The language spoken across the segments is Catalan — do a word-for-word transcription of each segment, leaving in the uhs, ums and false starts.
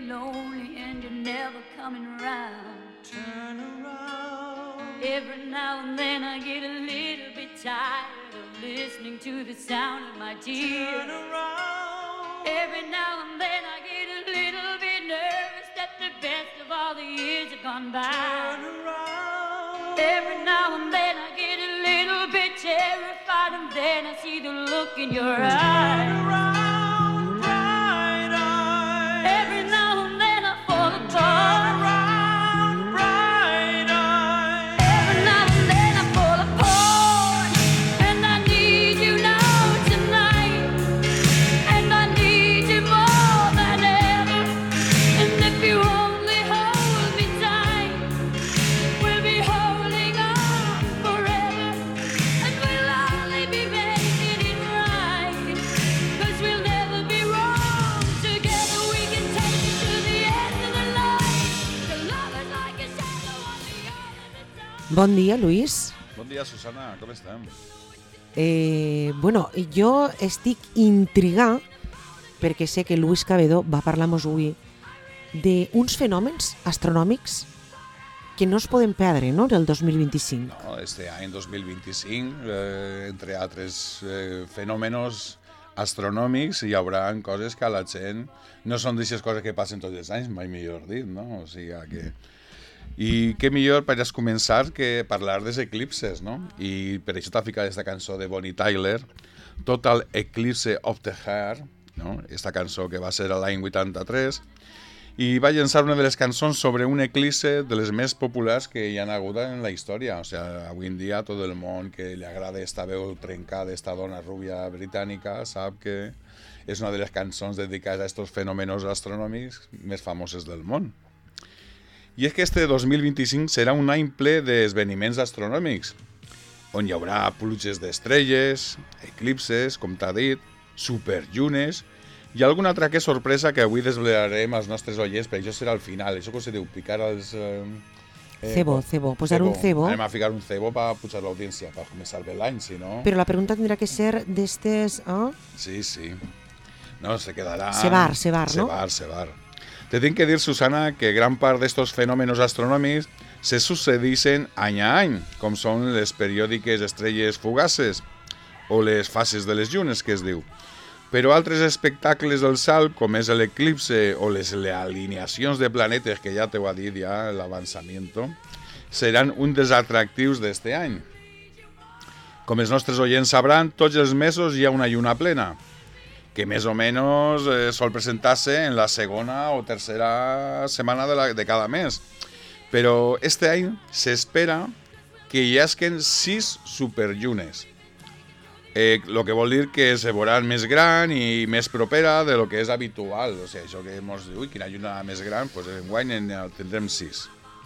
lonely and you're never coming around. Turn around. Every now and then I get a little bit tired of listening to the sound of my tears. Turn around. Every now and then I get a little bit nervous that the best of all the years have gone by. Turn around. Every now and then I get a little bit terrified, and then I see the look in your eyes. Turn around, bright eyes. Every now and then I fall Turn apart. around, bright eyes. Every now and then I fall apart, and I need you now tonight, and I need you more than ever. And if you only hold me tight, we'll be holding on forever, and we'll only be making it right, 'cause we'll never be wrong. Together we can take it to the end of the line. The love is like a shadow on the other side. Bon dia, Luis. Bon dia, Susana, com estem? Eh, bueno, jo estic intrigada perquè sé que Luis Cabedo va parlar-nos avui d'uns fenòmens astronòmics que no es poden perdre, no?, del dos mil vint-i-cinc. No, este any dos mil vint-i-cinc, eh, entre altres eh, fenòmenos astronòmics, hi haurà coses que a la gent no són d'aquestes coses que passen tots els anys, mai millor dit, no? O sigui que... I què millor per començar que parlar dels eclipses, no? I per això t'ha ficat aquesta cançó de Bonnie Tyler, Total Eclipse of the Heart, no? Esta cançó que va ser a l'any vuitanta-tres, i va llançar una de les cançons sobre un eclipse de les més populars que hi ha hagut en la història. O sigui, avui en dia tot el món que li agrada esta veu trencada, esta dona rubia britànica, sap que és una de les cançons dedicades a estos fenòmenos astronòmics més famoses del món. I és que este dos mil vint-i-cinc serà un any ple d'esdeveniments astronòmics, on hi haurà pluges d'estrelles, eclipses, com t'ha dit, superllunes i alguna altra que sorpresa que avui desvelarem als nostres oients, però això serà al final. Això com se diu, picar els... Eh, eh, Cebo, cebo, posar un cebo. Anem a ficar un cebo per pujar l'audiència, per començar bé l'any, si no... Però la pregunta tindrà que ser d'estes... Eh? Sí, sí. No, se quedarà... Cebar, cebar, no? Cebar, cebar. Te tinc que dir, Susana, que gran part d'estos fenòmenos astronòmics se sucedeixen any a any, com són les periòdiques estrelles fugaces o les fases de les llunes, que es diu. Però altres espectacles del cel, com és l'eclipse o les alineacions de planetes, que ja t'ho ha dit ja l'avançament, seran un dels atractius d'este any. Com els nostres oients sabran, tots els mesos hi ha una lluna plena, que més o menys eh, sol presentar-se en la segona o tercera setmana de, la, de cada mes. Però este any s'espera que hi hagin sis superllunes, eh, lo que vol dir que se veuran més gran i més propera de lo que és habitual. O sigui, això que ens diu, ui, quina lluna més gran, doncs enguany en tindrem sis.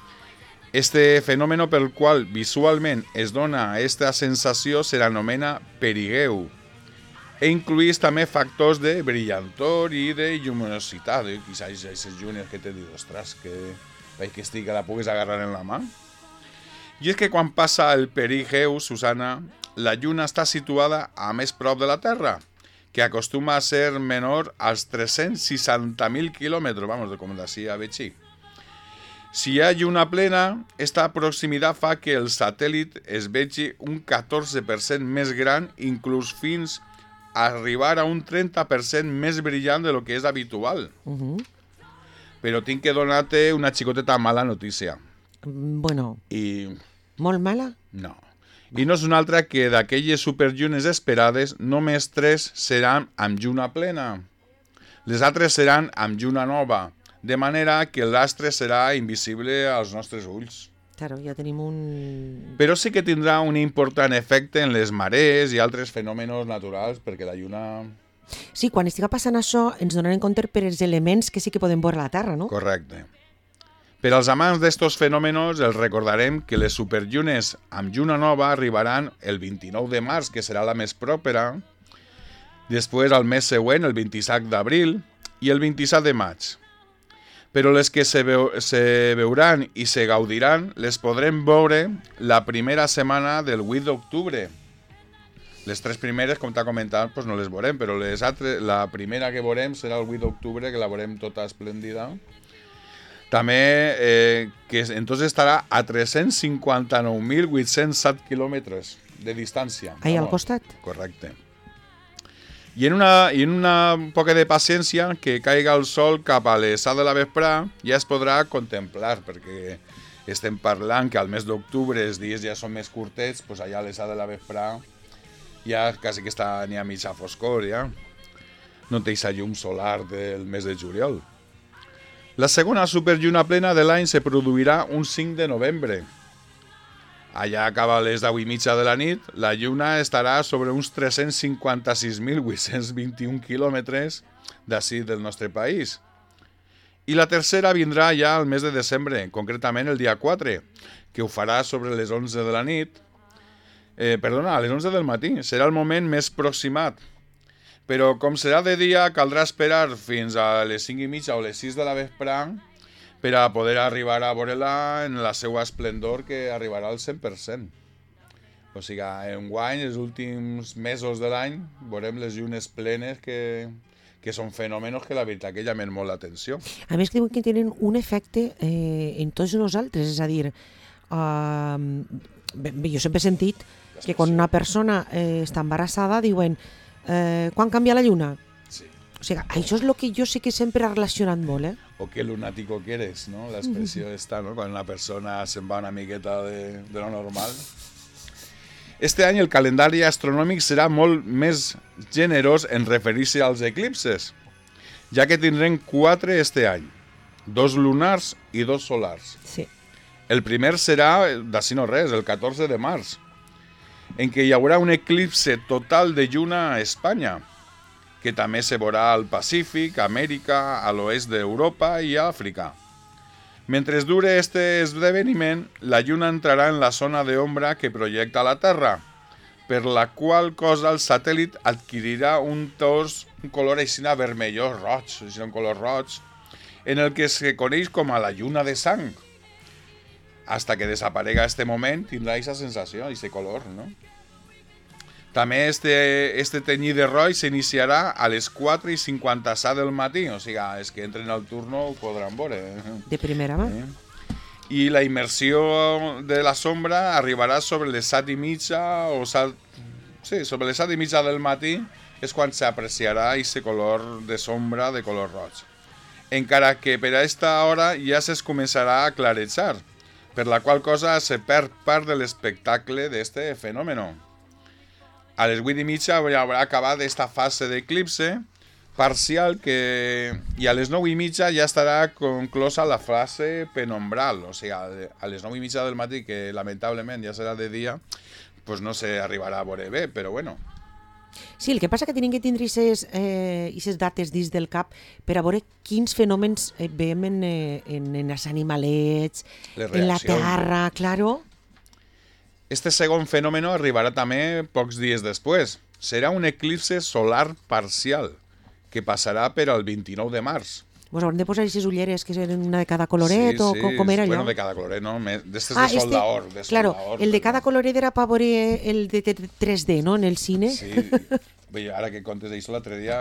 Este fenomen pel qual visualment es dona aquesta sensació se l'anomena perigeu, e incluís també factors de brillantor i de lluminositat. I quizás aquestes llunes que t'he dit, ostres, que veig que estic, que la puguis agarrar en la mà. I és que quan passa el perigeu, Susana, la lluna està situada a més prop de la Terra, que acostuma a ser menor als tres-cents seixanta mil quilòmetres, vamos, com d'ací a Betxí. Si hi ha lluna plena, esta proximitat fa que el satèl·lit es vegi un catorze per cent més gran, inclús fins arribar a un trenta per cent més brillant de lo que és habitual. Uh -huh. Però tinc que donar-te una xicoteta mala notícia. Bueno, I... molt mala? No. I no és una altra que d'aquelles superllunes esperades, només tres seran amb lluna plena. Les altres seran amb lluna nova, de manera que l'astre serà invisible als nostres ulls. Claro, ja tenim un... Però sí que tindrà un important efecte en les marees i altres fenòmenos naturals, perquè la lluna... Sí, quan estiga passant això ens donarem compte per els elements que sí que podem veure a la Terra, no? Correcte. Per als amants d'estos fenòmenos els recordarem que les superllunes amb lluna nova arribaran el vint-i-nou de març, que serà la més pròpera, després al mes següent, el vint-i-set d'abril, i el vint-i-set de maig. Però les que se, veu, se veuran i se gaudiran les podrem veure la primera setmana del vuit d'octubre. Les tres primeres, com t'ha comentat, pues no les veurem, però les altres, la primera que veurem serà el vuit d'octubre, que la veurem tota esplèndida. També, eh, que entonces estarà a tres-cents cinquanta-nou mil vuit-cents set quilòmetres de distància. Ahí al Vamos. costat. Correcte. I en una, i en una poca de paciència, que caiga el sol cap a les set de la vesprà, ja es podrà contemplar, perquè estem parlant que al mes d'octubre els dies ja són més curtets, doncs allà a les set de la vesprà ja quasi que està ni a mitja foscor, ja. No té aquesta llum solar del mes de juliol. La segona superlluna plena de l'any se produirà un cinc de novembre. Allà acaba a les deu i mitja de la nit, la lluna estarà sobre uns tres-cents cinquanta-sis mil vuit-cents vint-i-un quilòmetres d'ací del nostre país. I la tercera vindrà ja al mes de desembre, concretament el dia quatre, que ho farà sobre les onze de la nit. Eh, perdona, a les onze del matí. Serà el moment més proximat. Però com serà de dia, caldrà esperar fins a les cinc i mitja o les sis de la vesprà per a poder arribar a veure-la en la seva esplendor, que arribarà al cent per cent. O sigui, enguany, els últims mesos de l'any, veurem les llunes plenes que, que són fenòmenos que la veritat que llamen molt l'atenció. A més, diuen que tenen un efecte eh, en tots nosaltres, és a dir, uh, jo sempre he sentit que quan una persona eh, està embarassada diuen eh, quan canvia la lluna? Sí. O sigui, això és el que jo sé que sempre he relacionat molt, eh? O qué lunático quieres, ¿no? La expresión está, ¿no? Cuando una persona se va una miqueta de, de lo normal. Este any el calendari astronòmic serà molt més generós en referir-se als eclipses, ja que tindrem quatre este any, dos lunars i dos solars. Sí. El primer serà, d'ací no res, el catorze de març, en què hi haurà un eclipse total de lluna a Espanya, que també se veurà al Pacífic, a Amèrica, a l'oest d'Europa i a Àfrica. Mentre dure este esdeveniment, la lluna entrarà en la zona d'ombra que projecta la Terra, per la qual cosa el satèl·lit adquirirà un tos, un color aixina vermellós roig, aixina un color roig, en el que se coneix com a la lluna de sang. Hasta que desaparega este moment, tindrà aquesta sensació, aquest color, no? També este, este tenyir de roig s'iniciarà a les quatre i cinquanta-set del matí, o sigui, els que entren al turno ho podran veure. De primera mà. Eh? I la immersió de la sombra arribarà sobre les set i mitja o set... sí, sobre les set i mitja del matí és quan s'apreciarà aquest color de sombra de color roig. Encara que per a aquesta hora ja es començarà a clarejar, per la qual cosa se perd part de l'espectacle d'este fenòmeno. A les vuit i mitja haurà acabat esta fase d'eclipse parcial que, i a les nou i mitja ja estarà conclosa la fase penombral. O sigui, a les nou i mitja del matí, que lamentablement ja serà de dia, pues no se arribarà a veure bé, però bueno. Sí, el que passa que tenim que tindre aquestes eh, dates dins del cap per a veure quins fenòmens eh, veiem en, eh, en, en els animalets, en la terra, claro. Este segon fenòmeno arribarà també pocs dies després. Serà un eclipse solar parcial, que passarà per al vint-i-nou de març. Vos haurem de posar aquestes ulleres que eren una de cada coloret, sí, o sí, com, com era allò? Bueno, de cada coloret, no? D'estes ah, de sol d'or. De claro, sol el de cada coloret era per veure el de tres D, no?, en el cine. Sí, ara que contes d'això l'altre dia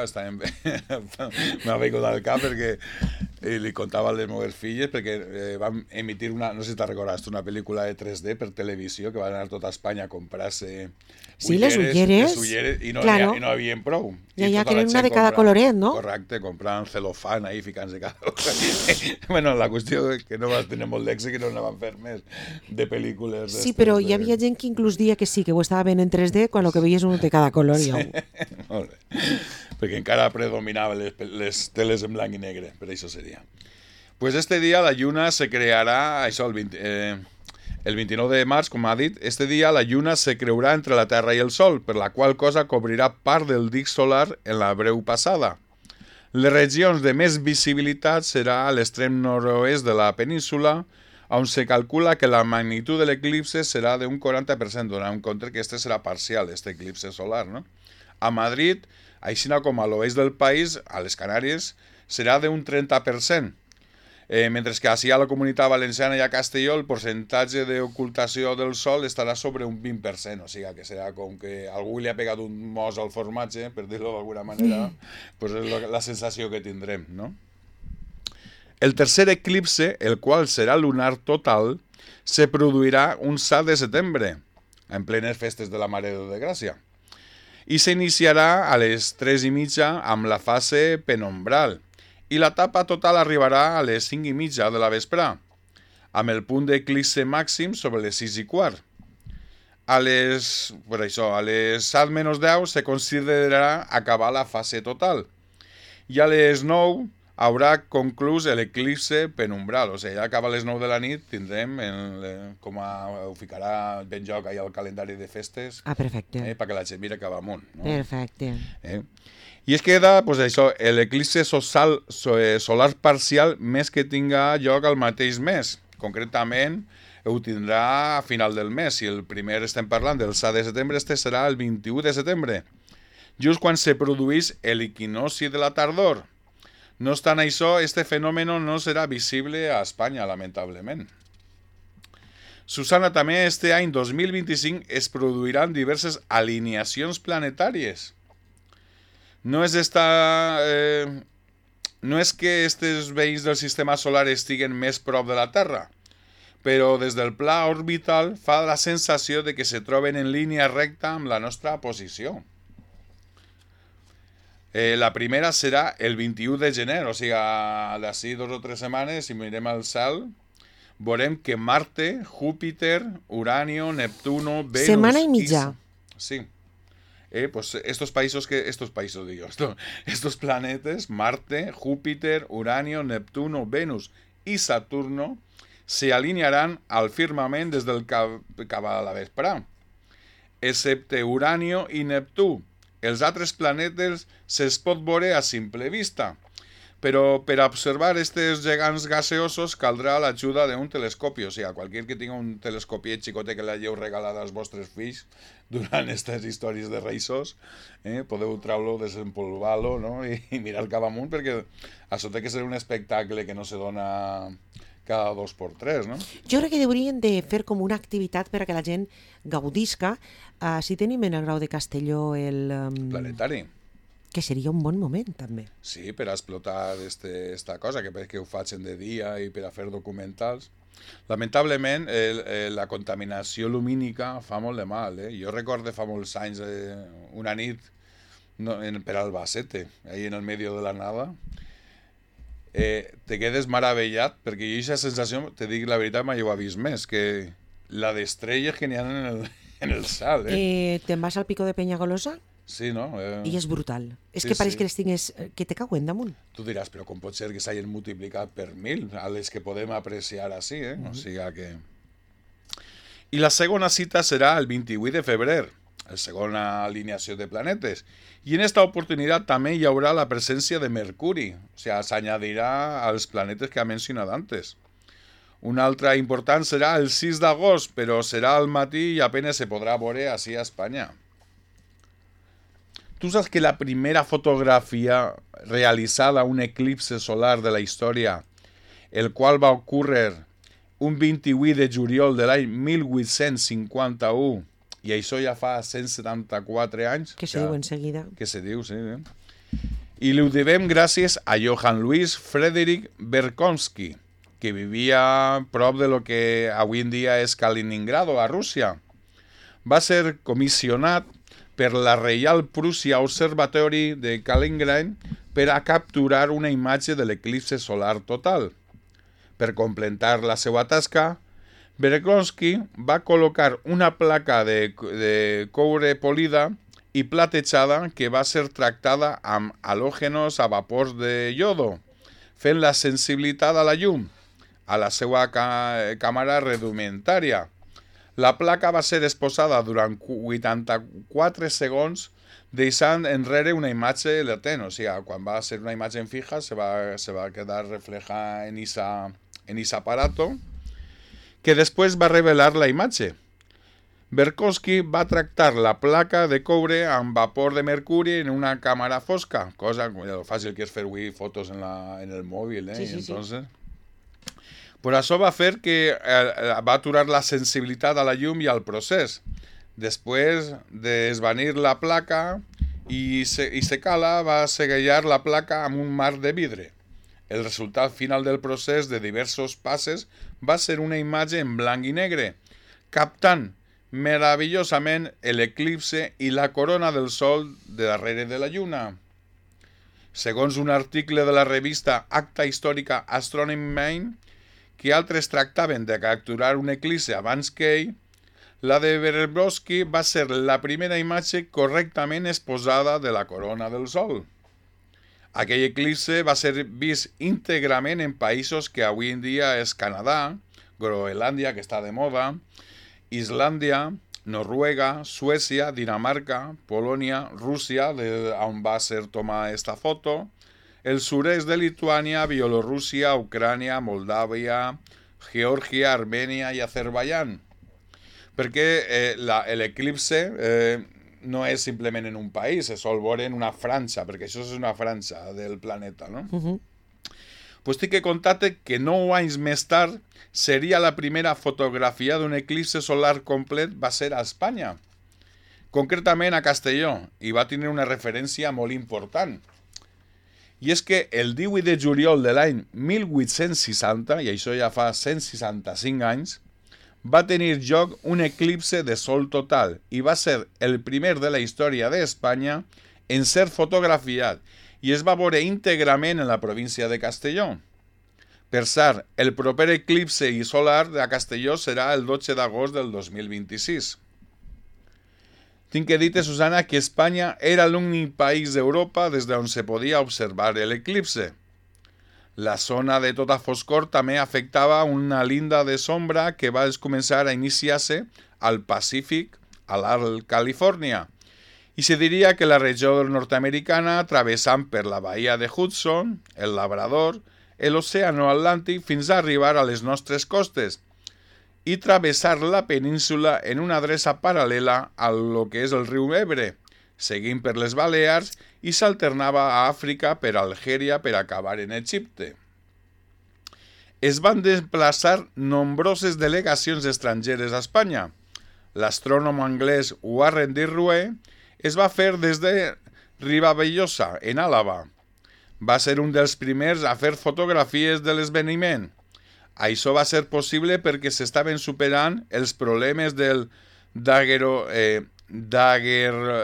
m'ha vingut al cap perquè eh, li contava a les meves filles perquè eh, vam emitir una, no sé si te'n recordes, una pel·lícula de tres D per televisió que van anar tota Espanya a comprar-se sí, les ulleres, les ulleres i no, claro. I no havien prou. Ja, I ja, tota que eren una de compra, cada coloret, no? Correcte, compraven celofán ahí, ficant-se cada cosa. Bueno, la qüestió és que no vas tenir molt d'èxit, que no n'anaven fer més de pel·lícules. Sí, però de... hi havia gent que inclús dia que sí, que ho estava veient en tres D, quan el que veies un de cada color. Sí. Ja. Molt bé. Perquè encara predominaven les, les teles en blanc i negre, per això seria. Pues este dia la lluna se crearà, això, el, vint, eh, el vint-i-nou de març, com ha dit, este dia la lluna se creurà entre la Terra i el Sol, per la qual cosa cobrirà part del dic solar en la breu passada. Les regions de més visibilitat serà a l'extrem nord-oest de la península, on se calcula que la magnitud de l'eclipse serà d'un quaranta per cent, donant en compte que este serà parcial, este eclipse solar, no? A Madrid, així com a l'oest del país, a les Canàries, serà d'un trenta per cent. Eh, mentre que així a la Comunitat Valenciana i a Castelló el percentatge d'ocultació del sol estarà sobre un vint per cent, o sigui que serà com que algú li ha pegat un mos al formatge, per dir-ho d'alguna manera, pues és la, la sensació que tindrem, no? El tercer eclipse, el qual serà lunar total, se produirà un set de setembre, en plenes festes de la Mare de Déu de Gràcia, i s'iniciarà a les tres i mitja amb la fase penombral, i la tapa total arribarà a les cinc i mitja de la vesprà, amb el punt d'eclipse màxim sobre les sis i quart. A les, per això, a les set menys deu se considerarà acabar la fase total, i a les nou haurà conclús l'eclipse penumbral, o sigui, ja acaba a les nou de la nit, tindrem, en, com a, ho ficarà ben joc ahir al calendari de festes, Ah, perfecte. eh, perquè la gent mira cap amunt. No? Perfecte. Eh? I es queda, pues això, l'eclipse social, solar parcial més que tinga lloc al mateix mes. Concretament, ho tindrà a final del mes. Si el primer estem parlant del set de setembre, este serà el vint-i-u de setembre, just quan se produís l'equinocci de la tardor. No obstant això, este fenomen no serà visible a Espanya, lamentablement. Susana, també este any dos mil vint-i-cinc es produiran diverses alineacions planetàries. No és, esta, eh, no és que aquests veïns del sistema solar estiguen més prop de la Terra, però des del pla orbital fa la sensació de que se troben en línia recta amb la nostra posició. Eh, la primera serà el vint-i-u de gener, o sigui, d'ací dos o tres setmanes, si mirem al cel, veurem que Marte, Júpiter, Uranio, Neptuno, Venus... Setmana i mitja. I... Sí. Eh, pues estos países que estos países digo, estos, estos planetes, Marte, Júpiter, Uranio, Neptuno, Venus y Saturno, se alinearán al firmament des del cap, cap a la vesprà, excepte Uranio i Neptú. Els altres planetes se'ls pot veure a simple vista, però per observar aquests gegants gaseosos caldrà l'ajuda d'un telescopi, o sigui, qualsevol que tingui un telescopiet xicotet que l'hagueu regalat als vostres fills durant aquestes històries de Reissos, eh, podeu treure-lo, desempolvar-lo, no? I, i mirar cap amunt, perquè això té que ser un espectacle que no se dona cada dos per tres, no? Jo crec que haurien de fer com una activitat per a que la gent gaudisca. Uh, si tenim en el Grau de Castelló el... Um, Planetari. que seria un bon moment, també. Sí, per a explotar este, esta cosa, que, que ho facin de dia i per a fer documentals. Lamentablement, el, el, la contaminació lumínica fa molt de mal. Eh? Jo recordo fa molts anys eh, una nit no, en, per Albacete, ahí en el medio de la nada, eh, te quedes meravellat, perquè jo aquesta sensació, te dic la veritat, mai ho he vist més, que la d'estrelles que n'hi ha en el, en el cel. Eh? Eh, Te'n vas al Pico de Peñagolosa Sí, no? Eh, i és brutal. És Sí, que pareix sí. que les tingues, que te cauen damunt. Tu diràs, però com pot ser que s'hagin multiplicat per mil a les que podem apreciar així, eh? O sigui que... I la segona cita serà el vint-i-vuit de febrer, la segona alineació de planetes. I en esta oportunitat també hi haurà la presència de Mercuri, o sigui, s'añadirà als planetes que ha mencionat antes. Una altra important serà el sis d'agost, però serà al matí i apenas se podrà veure així a Espanya. Tu saps que la primera fotografia realitzada a un eclipse solar de la història, el qual va ocórrer un vint-i-vuit de juliol de l'any mil vuit-cents cinquanta-u, i això ja fa cent setanta-quatre anys. Que se ja, diu enseguida. Que se diu, sí. Eh? I ho devem gràcies a Johann Louis Frederick Berkowski, que vivia prop de lo que avui en dia és Kaliningrado, a Rússia. Va ser comissionat per la Reial Prússia Observatory de Kaliningrad per a capturar una imatge de l'eclipse solar total. Per completar la seva tasca, Berkowski va col·locar una placa de, de coure polida i platejada que va ser tractada amb halògenos a vapors de iodo, fent la sensibilitat a la llum, a la seva ca càmera rudimentària. La placa va ser exposada durant vuitanta-quatre segons, deixant enrere una imatge latent. O sigui, quan va ser una imatge fija, se va, se va quedar reflejada en esa, en ese aparato, que després va revelar la imatge. Berkowski va tractar la placa de coure amb vapor de mercuri en una càmera fosca, cosa lo fàcil que és fer avui fotos en, la, en el mòbil, eh? Sí, sí, I entonces... sí. Per això va fer que eh, va aturar la sensibilitat a la llum i al procés. Després d'esvanir la placa i, se, i secar-la, va segellar la placa amb un marc de vidre. El resultat final del procés de diversos passes va ser una imatge en blanc i negre, captant meravellosament l'eclipse i la corona del sol de darrere de la lluna. Segons un article de la revista Acta Històrica Astronomy Main, que altres tractaven de capturar un eclipse abans que ell, la de Berezovsky va ser la primera imatge correctament exposada de la corona del sol. Aquell eclipse va ser vist íntegrament en països que avui en dia és Canadà, Groenlàndia, que està de moda, Islàndia, Noruega, Suècia, Dinamarca, Polònia, Rússia, de on va ser tomada aquesta foto, el sud-est de Lituània, Bielorússia, Ucrània, Moldàvia, Geòrgia, Armènia i Azerbaiyán. Perquè eh, l'eclipse eh, no és simplement en un país, es sol veure en una franja, perquè això és una franja del planeta, no? Uh-huh. Pues tinc que contar-te que nou anys més tard seria la primera fotografia d'un eclipse solar complet va ser a Espanya, concretament a Castelló, i va tenir una referència molt important. I és que el divuit de juliol de l'any mil vuit-cents seixanta, i això ja fa cent seixanta-cinc anys, va tenir lloc un eclipse de sol total i va ser el primer de la història d'Espanya en ser fotografiat i es va veure íntegrament en la província de Castelló. Per cert, el proper eclipse solar de Castelló serà el dotze d'agost del dos mil vint-i-sis. Tinc que dir-te, Susana, que Espanya era l'únic país d'Europa des d'on se podia observar l'eclipse. La zona de tota foscor també afectava una linda de sombra que va començar a iniciar-se al Pacífic, a l'Alt Califòrnia, i se diria que la regió nord-americana, travessant per la bahia de Hudson, el Labrador, l'oceano Atlàntic fins a arribar a les nostres costes i travessar la península en una adreça paral·lela a lo que és el riu Ebre, seguint per les Balears i s'alternava a Àfrica per Algèria per acabar en Egipte. Es van desplaçar nombroses delegacions estrangeres a Espanya. L'astrònom anglès Warren Dirrouet es va fer des de Ribavellosa, en Àlava. Va ser un dels primers a fer fotografies de l'esveniment. Això va ser possible perquè s'estaven superant els problemes del daguerro, eh, daguer,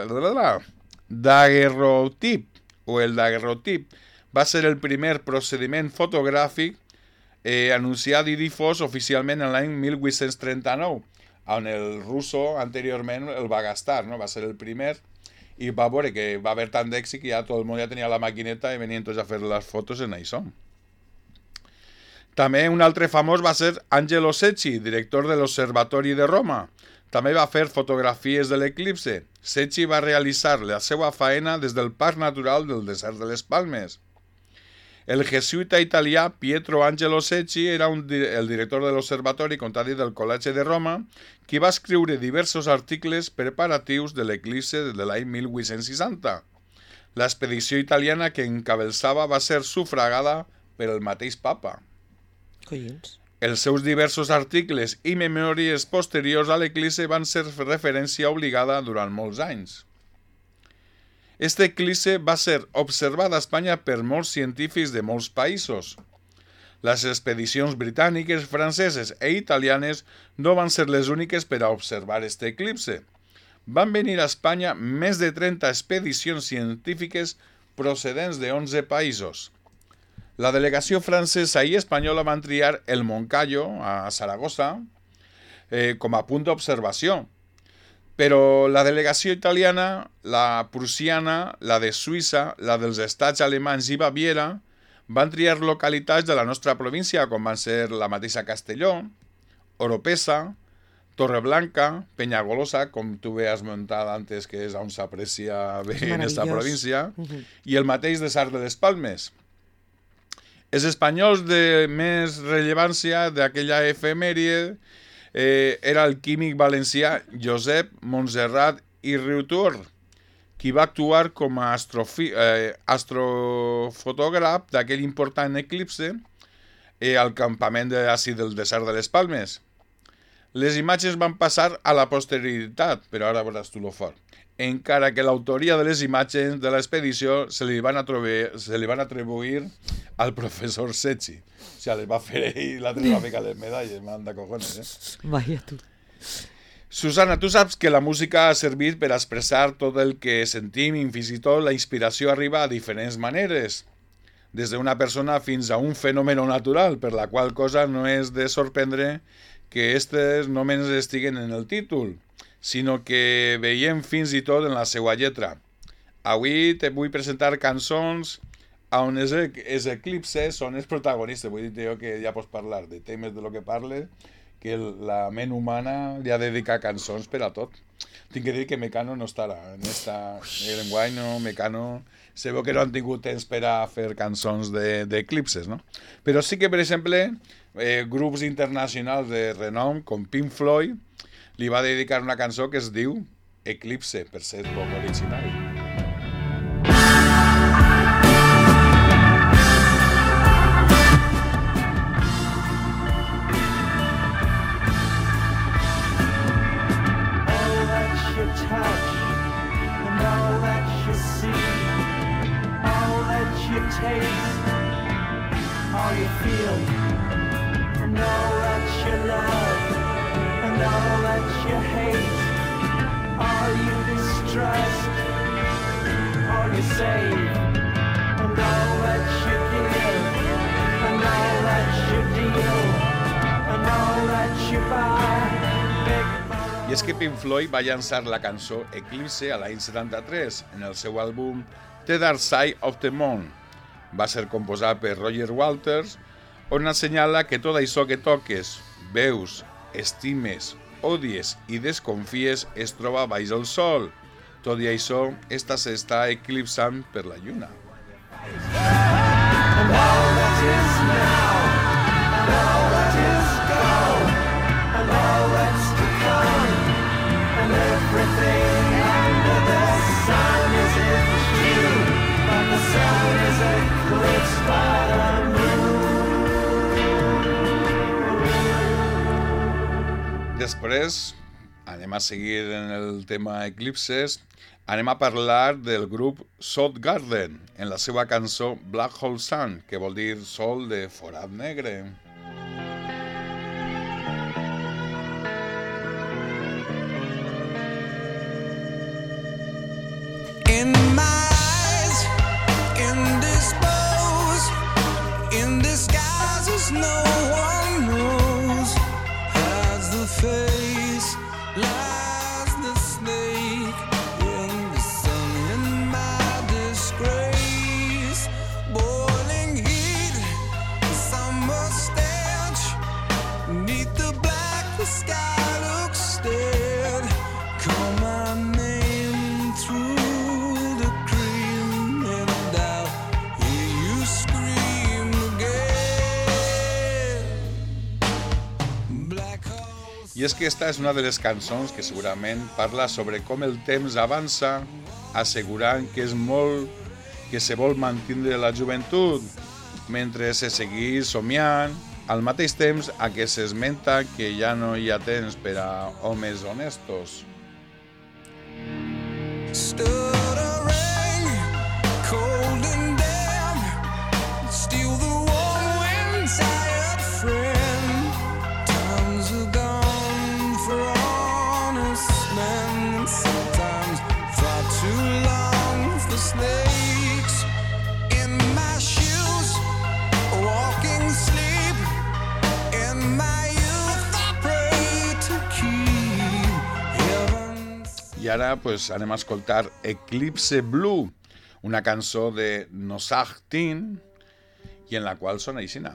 daguerrotip o el daguerrotip. Va ser el primer procediment fotogràfic eh, anunciat i difós oficialment en l'any mil vuit-cents trenta-nou, on el russo anteriorment el va gastar, no? Va ser el primer i va veure que va haver tant d'èxit que ja tot el món ja tenia la maquineta i venien tots a fer les fotos en això. També un altre famós va ser Angelo Secchi, director de l'Observatori de Roma. També va fer fotografies de l'eclipse. Secchi va realitzar la seva faena des del Parc Natural del Desert de les Palmes. El jesuïta italià Pietro Angelo Secchi era un, el director de l'Observatori Contadi del Col·legi de Roma, qui va escriure diversos articles preparatius de l'eclipse de l'any mil vuit-cents seixanta. L'expedició italiana que encabezava va ser sufragada per el mateix papa. Collons. Els seus diversos articles i memòries posteriors a l'eclipse van ser referència obligada durant molts anys. Este eclipse va ser observat a Espanya per molts científics de molts països. Les expedicions britàniques, franceses i italianes no van ser les úniques per a observar este eclipse. Van venir a Espanya més de trenta expedicions científiques procedents de onze països. La delegació francesa i espanyola van triar el Moncayo, a Saragossa, eh, com a punt d'observació. Però la delegació italiana, la prussiana, la de Suïssa, la dels estats alemanys i Baviera, van triar localitats de la nostra província, com van ser la mateixa Castelló, Oropesa, Torreblanca, Penyagolosa, com tu bé has muntat antes, que és on s'aprecia bé en aquesta província, Uh-huh. i el mateix de Sart de les Palmes. Els espanyols de més rellevància d'aquella efemèrie eh, era el químic valencià Josep Montserrat i Riutor, qui va actuar com a astrofi, eh, astrofotògraf d'aquell important eclipse eh, al campament de l'àcid del desert de les Palmes. Les imatges van passar a la posteritat, però ara veuràs tu lo fort. Encara que l'autoria de les imatges de l'expedició se li van atribuir, se li van atribuir al professor Secchi. O sigui, les va fer ell i l'altre va ficar les medalles, manda cojones, eh? Vaya tu. Susana, tu saps que la música ha servit per expressar tot el que sentim i fins i tot la inspiració arriba a diferents maneres, des d'una persona fins a un fenomen natural, per la qual cosa no és de sorprendre que aquestes només estiguen en el títol, sinó que veiem fins i tot en la seva lletra. Avui te vull presentar cançons on els, els eclipses són els protagonistes. Vull dir jo que ja pots parlar de temes de lo que parles, que la ment humana li ha de dedicar cançons per a tot. Tinc que dir que Mecano no estarà en esta enguany, no, Mecano se veu que no han tingut temps per a fer cançons d'eclipses, no? Però sí que, per exemple, eh, grups internacionals de renom, com Pink Floyd, li va dedicar una cançó que es diu Eclipse, per ser poc original. Taste all you feel, and all that you love, and all that you hate, all you distrust, all you save, and all that you give, and all that you deal, and all that you buy. I és que Pink Floyd va llançar la cançó Eclipse a l'any setanta-tres en el seu àlbum The Dark Side of the Moon. Va ser composat per Roger Waters, on assenyala que tot això que toques, veus, estimes, odies i desconfies es troba baix el sol. Tot i això, esta s'està eclipsant per la lluna. And all that is now, and all that is gone, and all that's to come, and everything under the sun is in you, but the sun is eclipsed by the moon. Després, anem a seguir en el tema eclipses, anem a parlar del grup Soundgarden en la seva cançó Black Hole Sun, que vol dir sol de forat negre. In my eyes, indisposed, in disguises no one knows, has the face, lies the snake, in the sun, in my disgrace, boiling heat, summer stench, neath the black, the sky looks dead, call my name through the cream, and I'll hear you scream again. Black holes. I és que esta és una de les cançons que segurament parla sobre com el temps avança, assegurant que és molt que se vol mantindre la joventut, mentre se seguís somiant, al mateix temps a què s'esmenta que ja no hi ha temps per a homes honestos. Stood a rain, cold and damp, steal the warm wind, tired friend. Times are gone for honest men, sometimes far too long for snakes. In my shoes, walking sleep, in my youth I pray to keep heaven's. I ara pues, anem a escoltar Eclipse Blue, una cançó de Nosach Tin, i en la qual sona aixina.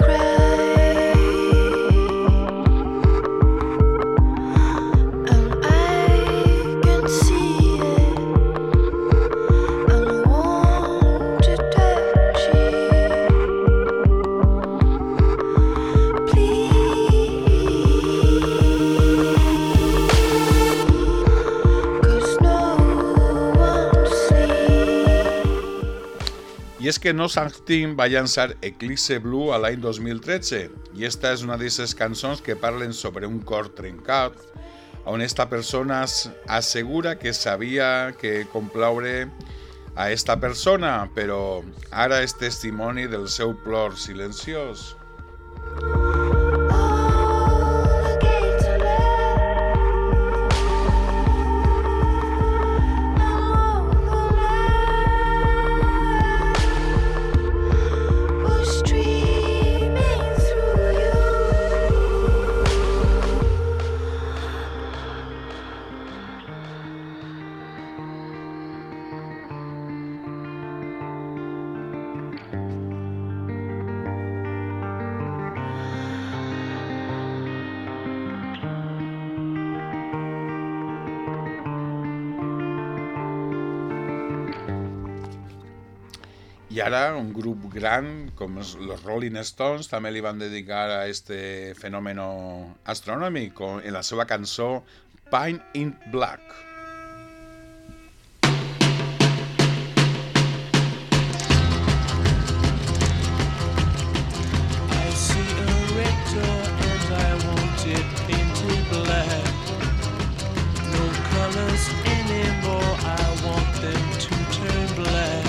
And I I és que No Sanctin va llançar Eclipse Blue a l'any dos mil tretze i esta és una d'aquestes cançons que parlen sobre un cor trencat on esta persona assegura que sabia que complaure a esta persona, però ara és testimoni del seu plor silenciós. I ara un grup gran com els Rolling Stones també li van dedicar a este fenomen astronòmic en la seva cançó Paint in Black. I see a red door and I want it painted black. No colors anymore, I want them to turn black.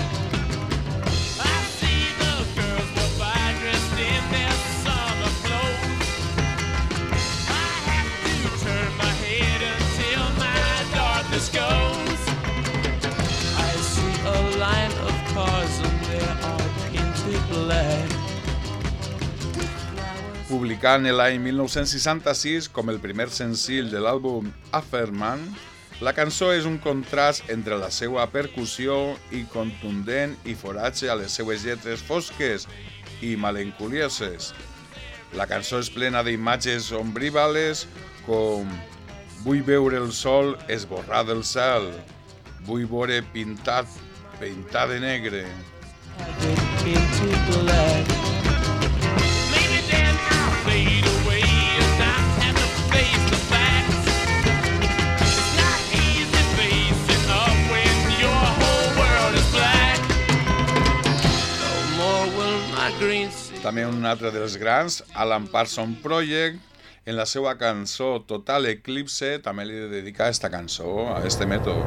Goes. I see a line of cars and they are painted black. Publicant l'any mil nou-cents seixanta-sis com el primer senzill de l'àlbum Afterman, la cançó és un contrast entre la seva percussió i contundent i foratge a les seues lletres fosques i melancolioses. La cançó és plena d'imatges ombrívales com vull veure el sol esborrar del cel, vull veure pintat, pintat de negre. També un altre dels grans, Alan Parsons Project, en la seva cançó Total Eclipse també li dedica esta cançó a este mètode.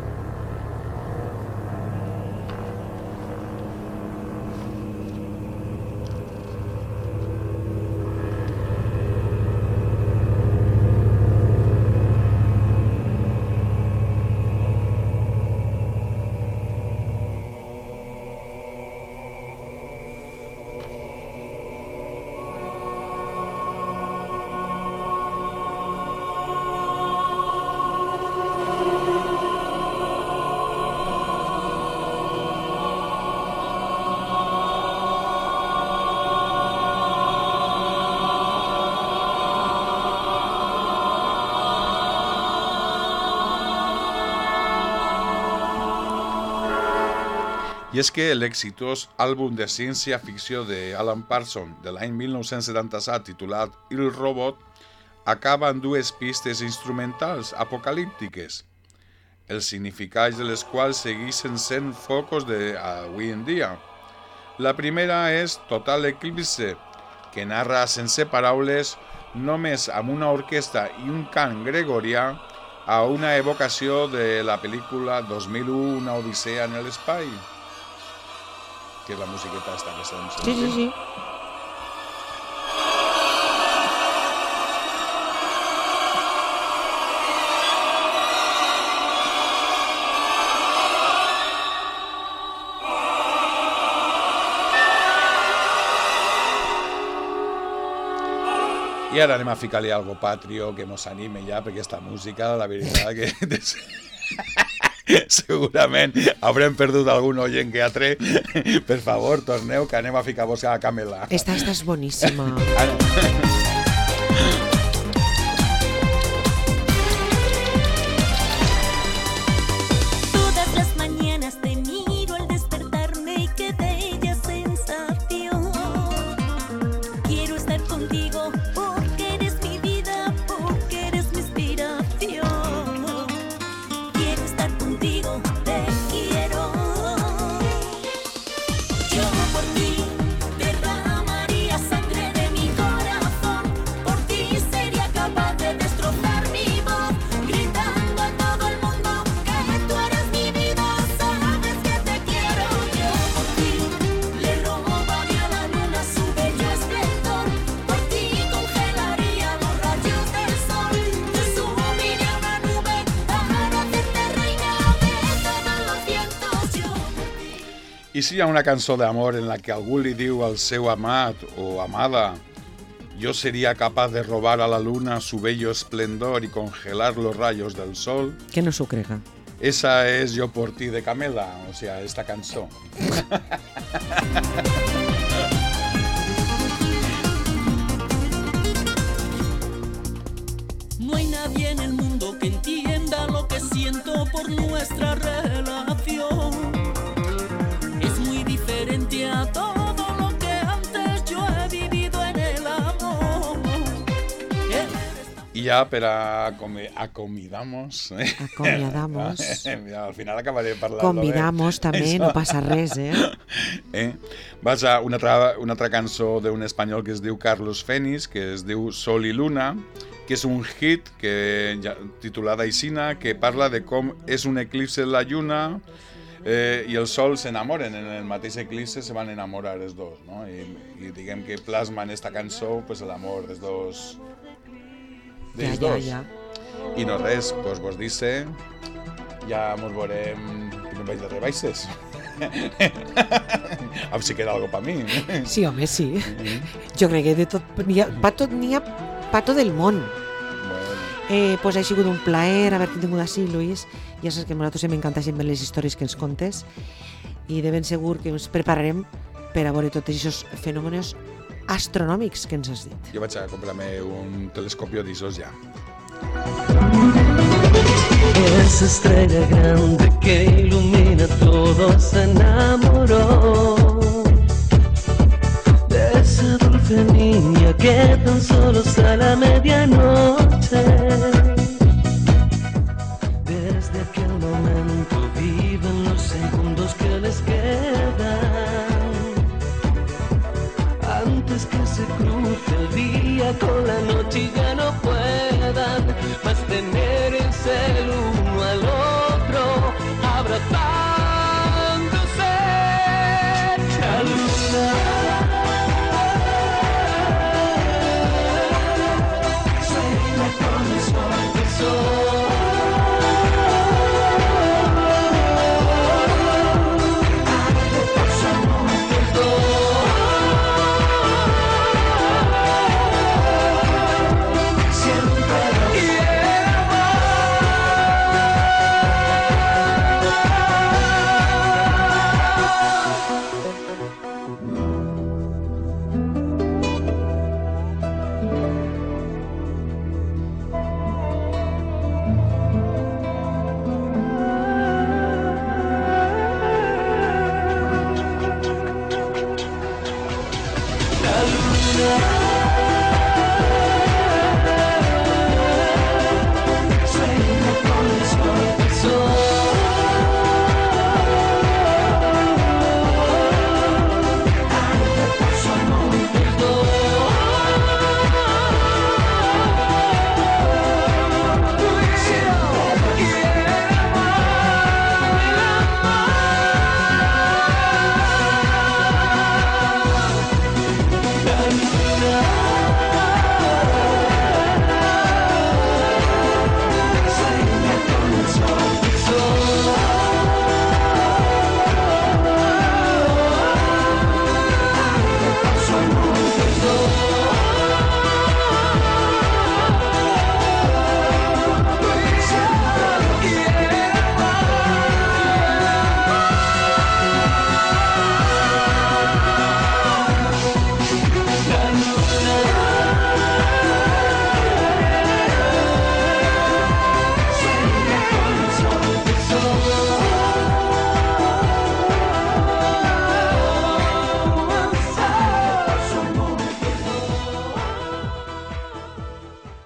I és que l'exitós àlbum de ciència-ficció de Alan Parsons de l'any mil nou-cents setanta-set titulat Il Robot acaba amb dues pistes instrumentals apocalíptiques, els significats de les quals segueixen sent focus d'avui en dia. La primera és Total Eclipse, que narra sense paraules, només amb una orquestra i un cant gregorià, a una evocació de la pel·lícula dos mil u, Una odissea en l'espai. Que és la musiqueta esta que estem sentint. Sí, sí, sí. I ara anem a ficar-li algo patrio que mos anime ja, perquè esta música, la veritat que... segurament haurem perdut algun oient que atre. Per favor, torneu, que anem a ficar-vos a Camela. Esta, esta és boníssima. Todas las mañanas te miro al despertarme y qué bella sensación. Quiero estar contigo porque eres mi vida, porque eres mi inspiración. Quiero estar contigo, te quiero. si hi ha una cançó d'amor en la que algú li diu al seu amat o amada yo sería capaz de robar a la luna su bello esplendor y congelar los rayos del sol, Que no s'ho crega. esa es Yo por ti de Camela, o sea, esta cançó. No hay nadie en el mundo que entienda lo que siento por nuestra relación. Es muy diferente a todo lo que antes yo he vivido en el amor. I ja per a acomi acomidamos... Eh? Acomiadamos. Mira, al final acabaré parlant. Convidamos també, no passa res, eh? eh? Vas a una altra, una altra cançó d'un espanyol que es diu Carlos Fenix, que es diu Sol i Luna, que és un hit que, ja, titulada Aixina, que parla de com és un eclipse en la lluna eh, i el sol s'enamoren, en el mateix eclipse se van enamorar els dos, no? I, i diguem que plasma en esta cançó pues, l'amor dels dos, dels Ja, ja, dos. ja. I no res, pues vos dice, ja mos veurem que no vaig de rebaixes. A veure si queda algo pa mi. Sí, home, sí. Jo crec que de tot, n'hi ha, pa tot, n'hi ha pa tot el món. Bueno, Eh, pues ha sigut un plaer haver-te tingut així, Luis. Ja saps que a nosaltres sempre encanta sempre les històries que ens contes i de ben segur que ens prepararem per a veure tots aquests fenòmenos astronòmics que ens has dit. jo vaig a comprar-me un telescopio d'Isos ja. Esa estrella grande que ilumina todo se enamoró de esa dulce niña que tan solo sale a medianoche.